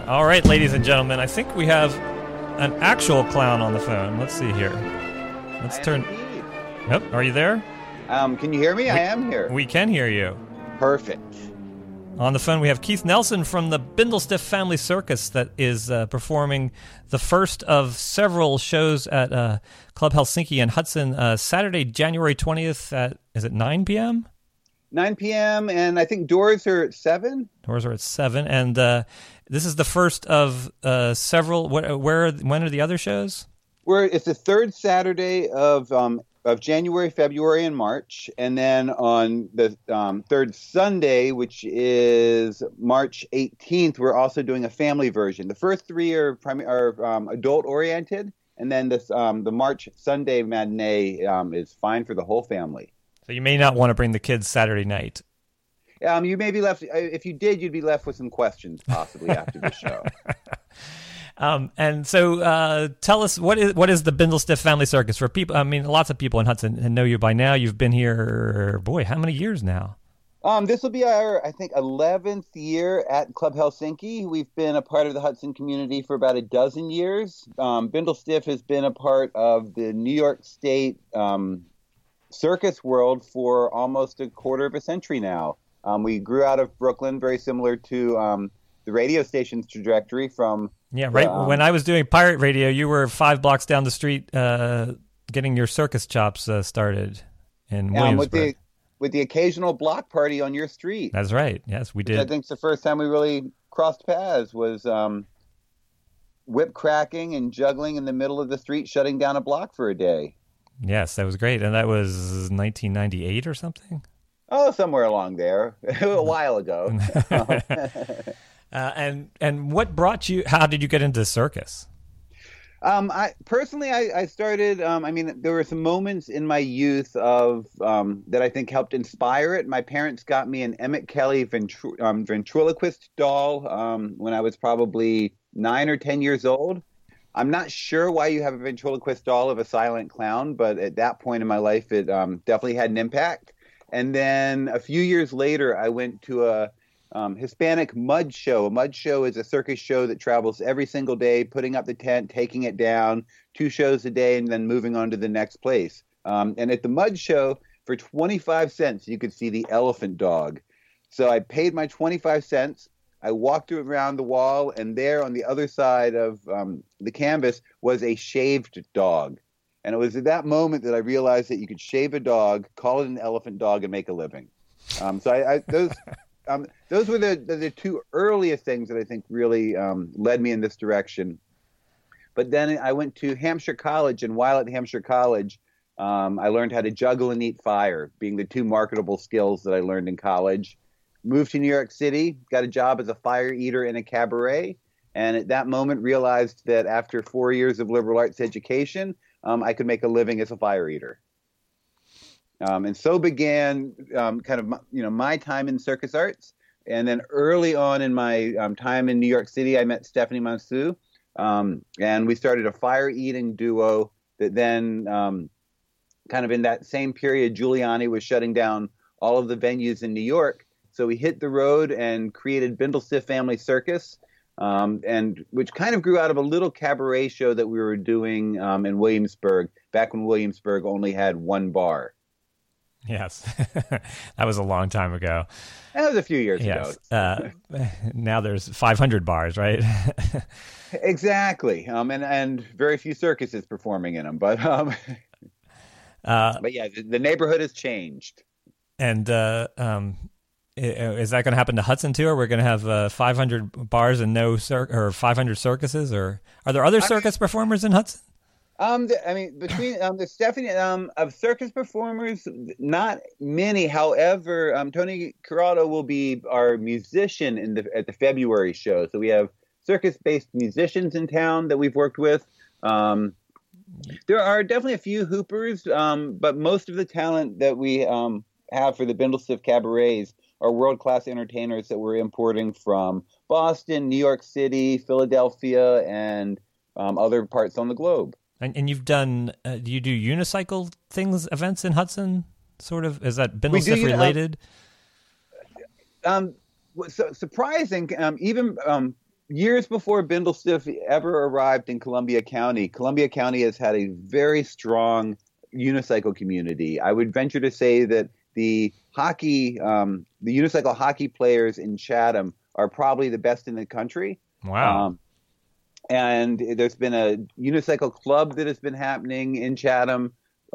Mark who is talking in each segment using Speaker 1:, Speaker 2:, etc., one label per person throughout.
Speaker 1: All right, ladies and gentlemen, I think we have an actual clown on the phone. Let's see here. Let's turn.
Speaker 2: Indeed.
Speaker 1: Yep, are you there?
Speaker 2: Can you hear me? I am here.
Speaker 1: We can hear you.
Speaker 2: Perfect.
Speaker 1: On the phone, we have Keith Nelson from the Bindlestiff Family Circus that is performing the first of several shows at Club Helsinki in Hudson Saturday, January 20th at, is it 9 p.m.?
Speaker 2: 9 p.m. and I think doors are at 7.
Speaker 1: Doors are at 7, and this is the first of several. When are the other shows?
Speaker 2: It's the third Saturday of January, February, and March, and then on the third Sunday, which is March 18th, we're also doing a family version. The first three are adult oriented, and then the March Sunday matinee is fine for the whole family.
Speaker 1: So you may not want to bring the kids Saturday night.
Speaker 2: You may be left. If you did, you'd be left with some questions possibly after the show.
Speaker 1: And so tell us, what is the Bindlestiff Family Circus for people? I mean, lots of people in Hudson know you by now. You've been here, boy, how many years now?
Speaker 2: This will be our, I think, 11th year at Club Helsinki. We've been a part of the Hudson community for about a dozen years. Bindlestiff has been a part of the New York State circus world for almost a quarter of a century now. We grew out of Brooklyn, very similar to the radio station's trajectory from...
Speaker 1: Yeah, right. When I was doing pirate radio, you were 5 blocks down the street getting your circus chops started in Williamsburg.
Speaker 2: With the occasional block party on your street.
Speaker 1: That's right. Yes, we did.
Speaker 2: I think the first time we really crossed paths was whip cracking and juggling in the middle of the street, shutting down a block for a day.
Speaker 1: Yes, that was great. And that was 1998 or something?
Speaker 2: Oh, somewhere along there. A while ago.
Speaker 1: And what brought you, how did you get into circus?
Speaker 2: I started, there were some moments in my youth that I think helped inspire it. My parents got me an Emmett Kelly ventriloquist doll when I was probably 9 or 10 years old. I'm not sure why you have a ventriloquist doll of a silent clown, but at that point in my life, it definitely had an impact. And then a few years later, I went to a Hispanic mud show. A mud show is a circus show that travels every single day, putting up the tent, taking it down, 2 shows a day, and then moving on to the next place. And at the mud show, for 25 cents, you could see the elephant dog. So I paid my 25 cents. I walked around the wall, and there on the other side of the canvas was a shaved dog. And it was at that moment that I realized that you could shave a dog, call it an elephant dog, and make a living. Those were the 2 earliest things that I think really led me in this direction. But then I went to Hampshire College, and while at Hampshire College, I learned how to juggle and eat fire, being the 2 marketable skills that I learned in college. Moved to New York City, got a job as a fire eater in a cabaret, and at that moment realized that after 4 years of liberal arts education, I could make a living as a fire eater. And so began my time in circus arts. And then early on in my time in New York City, I met Stephanie Mansue, and we started a fire eating duo that then kind of in that same period, Giuliani was shutting down all of the venues in New York. So we hit the road and created Bindlestiff Family Circus, and which kind of grew out of a little cabaret show that we were doing in Williamsburg, back when Williamsburg only had 1 bar.
Speaker 1: Yes, that was a long time ago.
Speaker 2: That was a few years ago.
Speaker 1: Now there's 500 bars, right?
Speaker 2: Exactly, and very few circuses performing in them. But yeah, the neighborhood has changed.
Speaker 1: And is that going to happen to Hudson too, or we're going to have 500 bars and or 500 circuses, or are there other circus performers in Hudson?
Speaker 2: Between the Stephanie of circus performers, not many. However, Tony Corrado will be our musician at the February show. So we have circus-based musicians in town that we've worked with. There are definitely a few hoopers, but most of the talent that we have for the Bindlestiff cabarets are world-class entertainers that we're importing from Boston, New York City, Philadelphia, and other parts on the globe.
Speaker 1: And you've done, do you do unicycle events in Hudson, sort of? Is that Bindlestiff related?
Speaker 2: So surprising, even Years before Bindlestiff ever arrived in Columbia County has had a very strong unicycle community. I would venture to say that the unicycle hockey players in Chatham are probably the best in the country.
Speaker 1: Wow.
Speaker 2: And there's been a unicycle club that has been happening in Chatham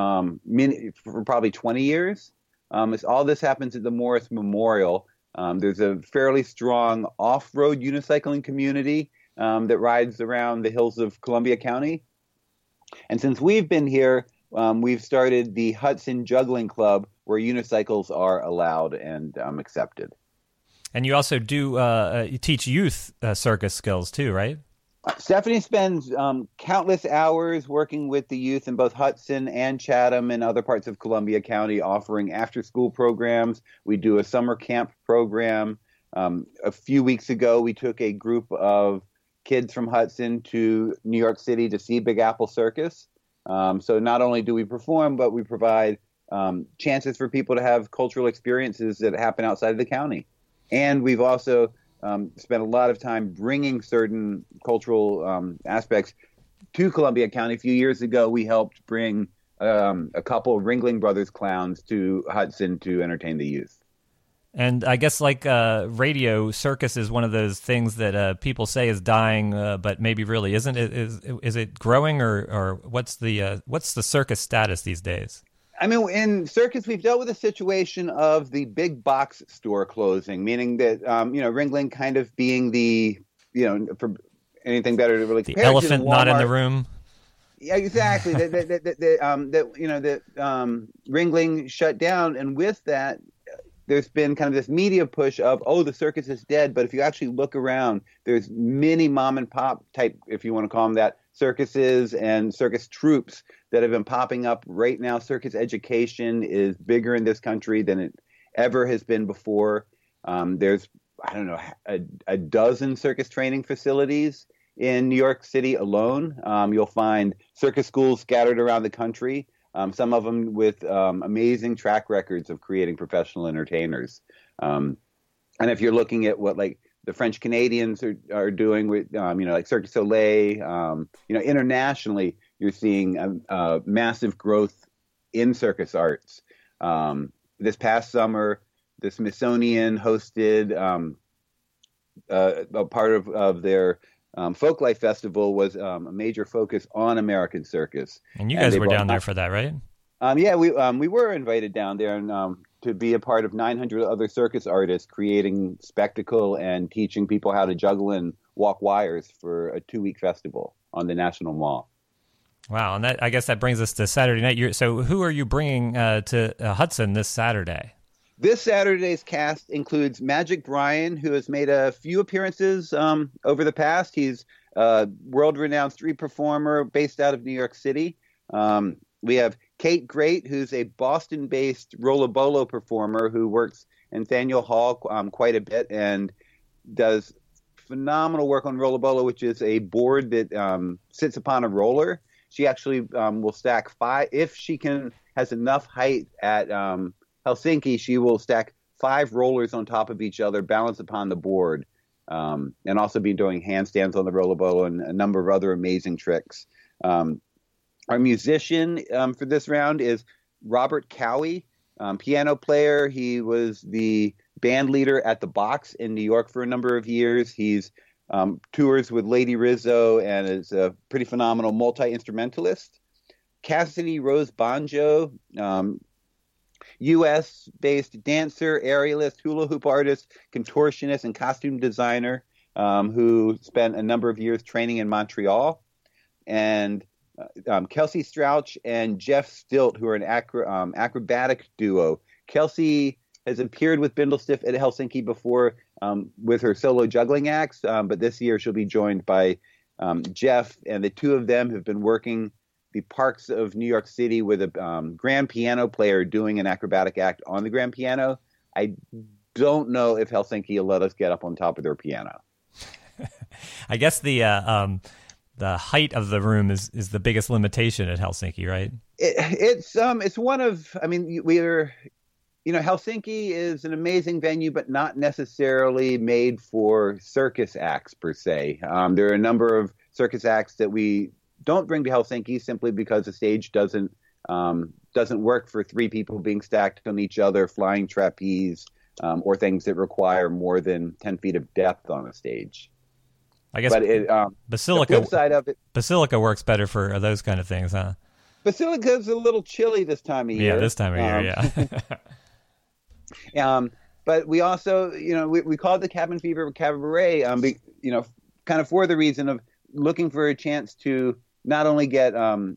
Speaker 2: for probably 20 years. All this happens at the Morris Memorial. There's a fairly strong off-road unicycling community that rides around the hills of Columbia County. And since we've been here, we've started the Hudson Juggling Club, where unicycles are allowed and accepted.
Speaker 1: And you also do you teach youth circus skills too, right?
Speaker 2: Stephanie spends countless hours working with the youth in both Hudson and Chatham and other parts of Columbia County, offering after-school programs. We do a summer camp program. A few weeks ago, we took a group of kids from Hudson to New York City to see Big Apple Circus. So not only do we perform, but we provide chances for people to have cultural experiences that happen outside of the county. And we've also spent a lot of time bringing certain cultural aspects to Columbia County. A few years ago, we helped bring a couple of Ringling Brothers clowns to Hudson to entertain the youth.
Speaker 1: And I guess like radio, circus is one of those things that people say is dying, but maybe really isn't. Is it growing, or what's the circus status these days?
Speaker 2: I mean, in circus, we've dealt with a situation of the big box store closing, meaning that Ringling kind of being the for anything better to really
Speaker 1: the elephant
Speaker 2: to
Speaker 1: not in the room.
Speaker 2: Yeah, exactly. that Ringling shut down, and with that, there's been kind of this media push of, the circus is dead. But if you actually look around, there's many mom and pop type, if you want to call them that, circuses and circus troupes that have been popping up right now. Circus education is bigger in this country than it ever has been before. There's, I don't know, a dozen circus training facilities in New York City alone. You'll find circus schools scattered around the country. Some of them with amazing track records of creating professional entertainers. And if you're looking at what like the French Canadians are doing with, like Cirque du Soleil, internationally, you're seeing massive growth in circus arts. This past summer, the Smithsonian hosted a part of their Folklife Festival was a major focus on American circus.
Speaker 1: And you guys were down there for that, right?
Speaker 2: Yeah, we were invited down there and to be a part of 900 other circus artists creating spectacle and teaching people how to juggle and walk wires for a 2-week festival on the National Mall.
Speaker 1: Wow, and I guess that brings us to Saturday night. So who are you bringing to Hudson this Saturday?
Speaker 2: This Saturday's cast includes Magic Brian, who has made a few appearances over the past. He's a world-renowned street performer based out of New York City. We have Kate Great, who's a Boston-based Rollerbolo performer who works in Faneuil Hall quite a bit and does phenomenal work on Rollerbolo, which is a board that sits upon a roller. She actually will stack 5 if she has enough height at Helsinki. She will stack 5 rollers on top of each other, balance upon the board, and also be doing handstands on the Rollerbolo and a number of other amazing tricks. Our musician for this round is Robert Cowie, piano player. He was the band leader at The Box in New York for a number of years. He's tours with Lady Rizzo and is a pretty phenomenal multi-instrumentalist. Cassidy Rose Banjo, U.S.-based dancer, aerialist, hula hoop artist, contortionist, and costume designer who spent a number of years training in Montreal. And Kelsey Strouch and Jeff Stilt, who are an acrobatic duo. Kelsey has appeared with Bindlestiff at Helsinki before with her solo juggling acts, but this year she'll be joined by Jeff, and the two of them have been working the parks of New York City with a grand piano player doing an acrobatic act on the grand piano. I don't know if Helsinki will let us get up on top of their piano.
Speaker 1: I guess the height of the room is the biggest limitation at Helsinki, right?
Speaker 2: It's one of, I mean, we're, Helsinki is an amazing venue, but not necessarily made for circus acts per se. There are a number of circus acts that we don't bring to Helsinki simply because the stage doesn't work for three people being stacked on each other, flying trapeze, or things that require more than 10 feet of depth on a stage.
Speaker 1: I guess,
Speaker 2: but
Speaker 1: Basilica,
Speaker 2: the flip side of it,
Speaker 1: Basilica works better for those kind of things, huh?
Speaker 2: Basilica's a little chilly this time of year.
Speaker 1: Yeah, this time of year,
Speaker 2: yeah. But we also, we call it the Cabin Fever Cabaret, kind of for the reason of looking for a chance to not only get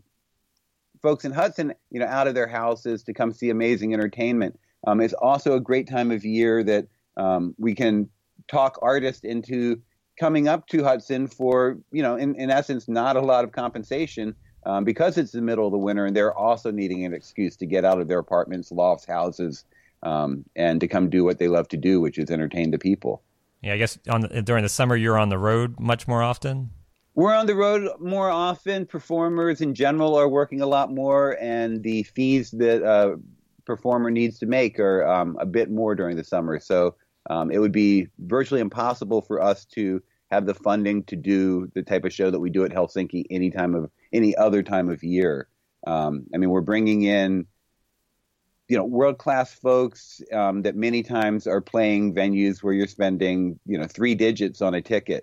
Speaker 2: folks in Hudson, out of their houses to come see amazing entertainment. It's also a great time of year that we can talk artists into coming up to Hudson for, in essence, not a lot of compensation because it's the middle of the winter and they're also needing an excuse to get out of their apartments, lofts, houses, and to come do what they love to do, which is entertain the people.
Speaker 1: Yeah, I guess during the summer you're on the road much more often?
Speaker 2: We're on the road more often. Performers in general are working a lot more, and the fees that a performer needs to make are a bit more during the summer. So it would be virtually impossible for us to have the funding to do the type of show that we do at Helsinki any other time of year. We're bringing in, world-class folks that many times are playing venues where you're spending, 3 digits on a ticket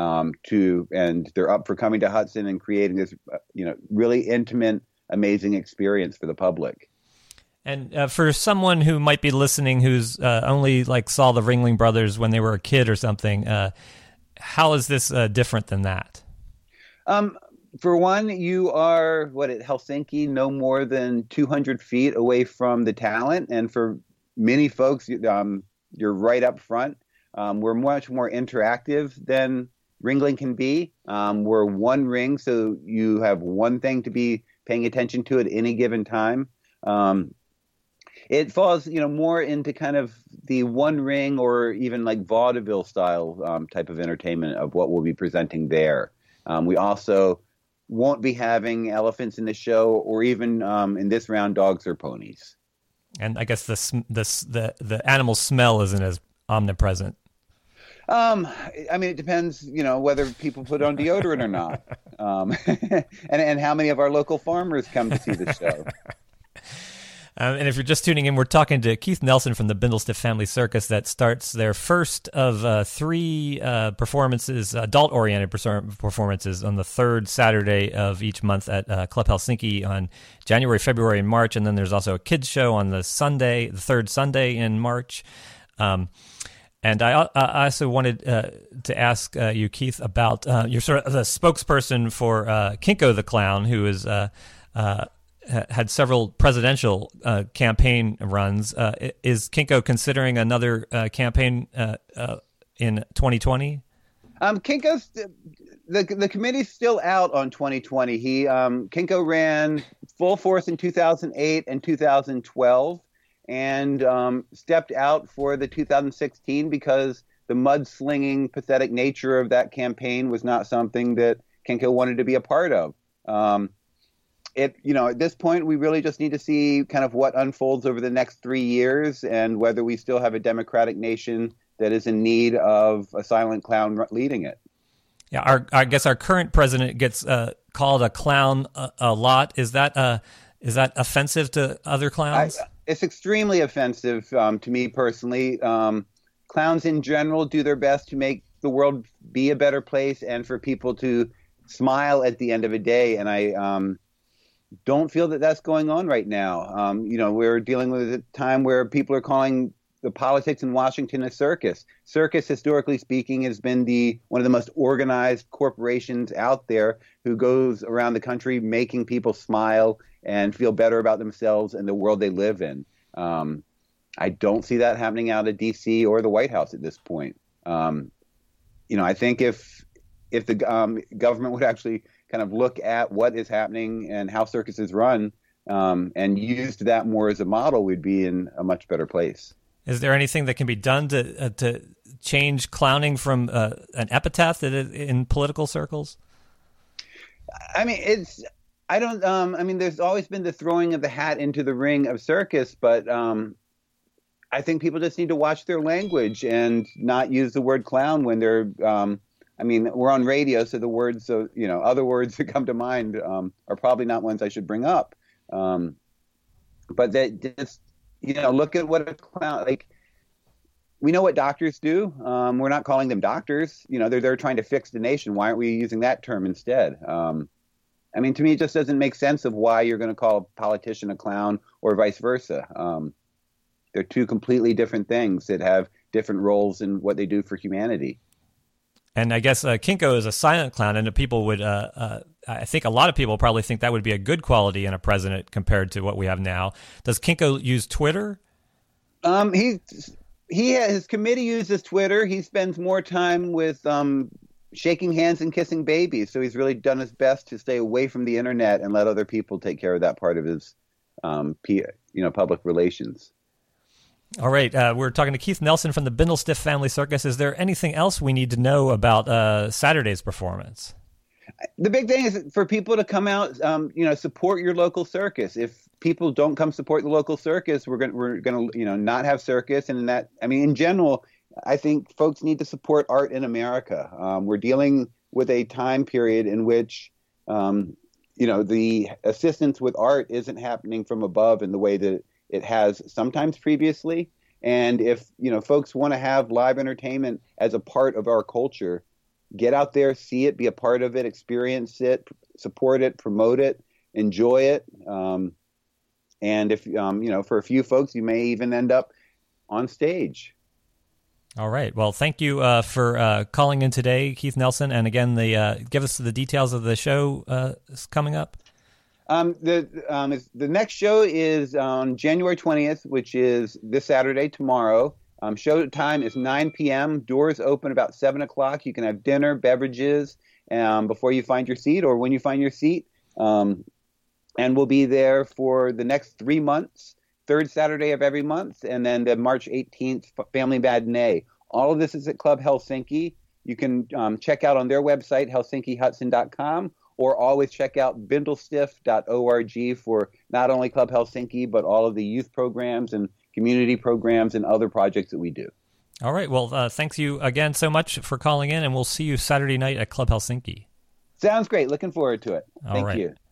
Speaker 2: and they're up for coming to Hudson and creating this, really intimate, amazing experience for the public.
Speaker 1: And for someone who might be listening who's only saw the Ringling Brothers when they were a kid or something, how is this different than that?
Speaker 2: For one, you are, at Helsinki, no more than 200 feet away from the talent. And for many folks, you're right up front. We're much more interactive than Ringling can be. We're one ring, so you have one thing to be paying attention to at any given time. It falls, more into kind of the one ring or even vaudeville style type of entertainment of what we'll be presenting there. We also won't be having elephants in the show, or even in this round, dogs or ponies.
Speaker 1: And I guess the animal smell isn't as omnipresent.
Speaker 2: It depends, whether people put on deodorant or not, and how many of our local farmers come to see the show.
Speaker 1: And if you're just tuning in, we're talking to Keith Nelson from the Bindlestiff Family Circus that starts their first of 3 performances, adult-oriented performances, on the third Saturday of each month at Club Helsinki on January, February, and March. And then there's also a kids show on the third Sunday in March. And I also wanted to ask you, Keith, about you're sort of the spokesperson for Kinko the Clown, who is had several presidential campaign runs. Is Kinko considering another campaign in 2020?
Speaker 2: Kinko's the committee's still out on 2020. Kinko ran full force in 2008 and 2012, and stepped out for the 2016 because the mudslinging, pathetic nature of that campaign was not something that Kinko wanted to be a part of. At this point, we really just need to see kind of what unfolds over the next 3 years and whether we still have a democratic nation that is in need of a silent clown leading it.
Speaker 1: Yeah, I guess our current president gets called a clown a lot. Is that offensive to other clowns?
Speaker 2: It's extremely offensive to me personally. Clowns in general do their best to make the world be a better place and for people to smile at the end of a day. And I don't feel that that's going on right now. We're dealing with a time where people are calling the politics in Washington a circus. Circus, historically speaking, has been one of the most organized corporations out there who goes around the country making people smile and feel better about themselves and the world they live in. I don't see that happening out of D.C. or the White House at this point. I think if the government would actually kind of look at what is happening and how circuses run and used that more as a model, we'd be in a much better place.
Speaker 1: Is there anything that can be done to change clowning from an epitaph in political circles?
Speaker 2: There's always been the throwing of the hat into the ring of circus, but I think people just need to watch their language and not use the word clown when they're. I mean, we're on radio, so the words, other words that come to mind are probably not ones I should bring up. But that just, look at what a clown like. We know what doctors do. We're not calling them doctors. They're trying to fix the nation. Why aren't we using that term instead? I mean, to me, it just doesn't make sense of why you're going to call a politician a clown or vice versa. They're two completely different things that have different roles in what they do for humanity.
Speaker 1: And I guess Kinko is a silent clown, and people would, I think a lot of people probably think that would be a good quality in a president compared to what we have now. Does Kinko use Twitter? His committee uses Twitter. He spends more time with shaking hands and kissing babies. So he's really done his best to stay away from the internet and let other people take care of that part of his, public relations. All right. We're talking to Keith Nelson from the Bindlestiff Family Circus. Is there anything else we need to know about Saturday's performance?
Speaker 2: The big thing is for people to come out, support your local circus. If people don't come support the local circus, we're going to not have circus. And in general, I think folks need to support art in America. We're dealing with a time period in which, the assistance with art isn't happening from above in the way that it has sometimes previously. And if, folks want to have live entertainment as a part of our culture, get out there, see it, be a part of it, experience it, support it, promote it, enjoy it. And if, for a few folks, you may even end up on stage.
Speaker 1: All right. Well, thank you for calling in today, Keith Nelson. And again, give us the details of the show coming up.
Speaker 2: The next show is on January 20th, which is this Saturday, tomorrow. Show time is 9 p.m. Doors open about 7 o'clock. You can have dinner, beverages before you find your seat or when you find your seat. And we'll be there for the next 3 months, third Saturday of every month, and then the March 18th Family Matinee. All of this is at Club Helsinki. You can check out on their website, HelsinkiHudson.com, or always check out bindlestiff.org for not only Club Helsinki, but all of the youth programs and community programs and other projects that we do.
Speaker 1: All right. Well, thanks you again so much for calling in, and we'll see you Saturday night at Club Helsinki.
Speaker 2: Sounds great. Looking forward to it. Thank you.